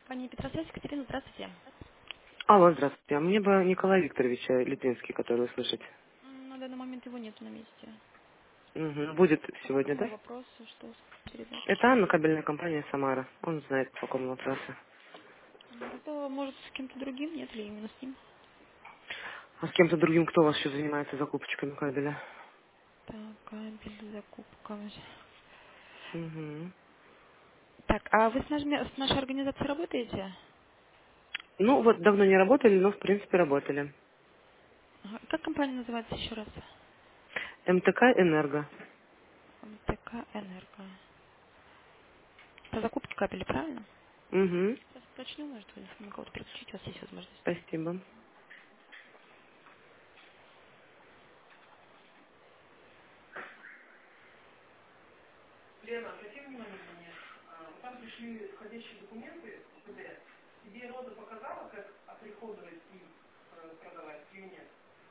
Пани Петросвязь, Екатерина, здравствуйте. Алло, здравствуйте. А мне бы Николая Викторовича Литвинский, который услышать. На данный момент его нет на месте. Угу. Будет По сегодня, какому да? вопросу, что передать? Это Анна, кабельная компания «Самара». Он знает, по какому вопросу. Это может с кем-то другим, нет ли именно с ним? А с кем-то другим кто у вас еще занимается закупочками кабеля? Так, кабель, закупка. Угу. Так, а вы с нашей организацией работаете? Ну, вот давно не работали, но в принципе работали. Ага. Как компания называется еще раз? МТК «Энерго». МТК «Энерго». По закупке кабеля, правильно? Угу. Сейчас уточню, может, вы на кого-то переключить, у вас есть возможность. Спасибо. Лена, обрати внимание мне, вот там пришли входящие документы в PDF. Тебе Рода показала, как оприходовать и продавать или нет?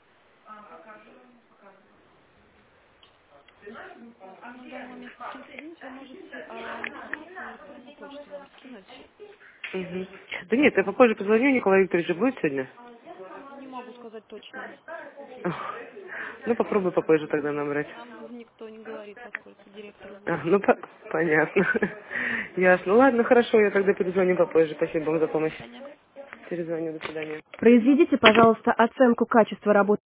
На данный момент ни с кем соединить, вы можете информацию на электронную почту нам скинуть. Угу. Да нет, я попозже позвоню, Николай Викторович будет сегодня? Не могу сказать точно. Ну, попробуй попозже тогда набрать. Нам никто не говорит, поскольку директор А, уволен. ну, понятно. Ясно. Ну, ладно, хорошо, я тогда перезвоню попозже. Спасибо вам за До помощь. свидания. Перезвоню, до свидания. Произведите, пожалуйста, оценку качества работы